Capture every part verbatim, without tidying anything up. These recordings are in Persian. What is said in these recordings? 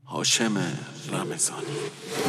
هاشم رمضانی.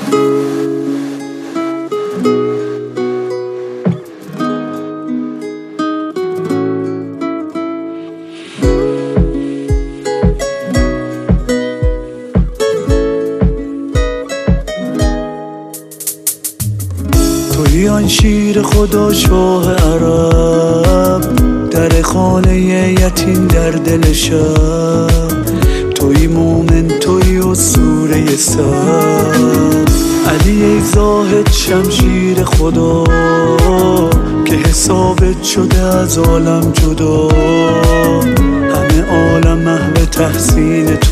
توی آن شیر خدا شاه عرب، در خانه یتیم در دل شب. توی مومن توی اسطوره سر، علی ای زاهد شمشیر خدا که حسابت شده از عالم جدا. همه عالم محو تحسین تو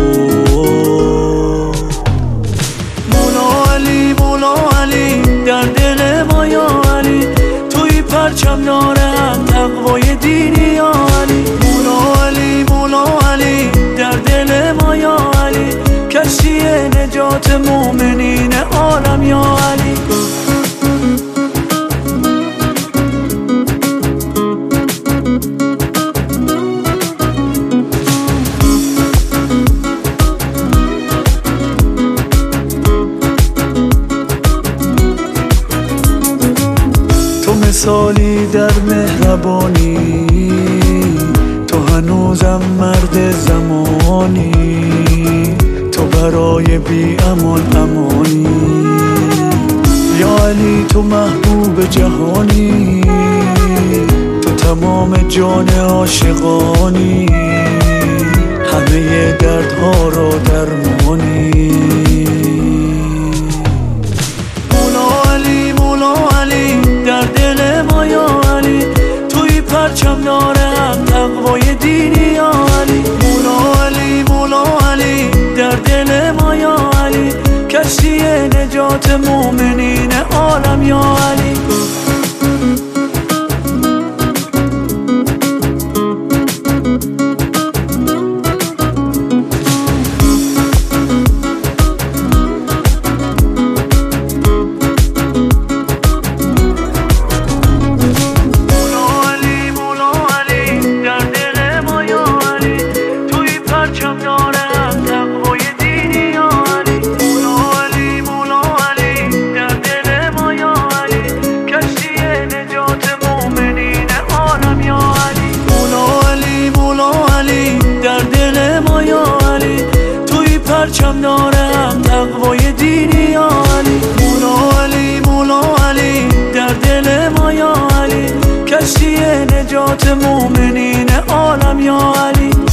بود. مولا علی مولا علی در دل ما یا علی، توی پرچم دارم تقوای دینی یا علی. مولا علی مولا علی در دل ما یا علی، کشتی نجات مومنین عالم یا علی. تو مثالی در مهربانی، تو هنوزم مرد زمانی. تو برای بی امان امانی یا علی، تو محبوب جهانی. تو تمام جان عاشقانی، همه دردها را درمانی. مولا علی مولا علی در دل ما یا علی، توی پرچم دارم تقوای دینی یا علی. مولا علی مولا علی در دل ما یا علی، کشتی نجات مومنین عالم یا علی. پرچم دارم تقوای دینی یا علی. مولا علی مولا علی در دل ما یا علی، کشتی نجات مومنین عالم یا علی.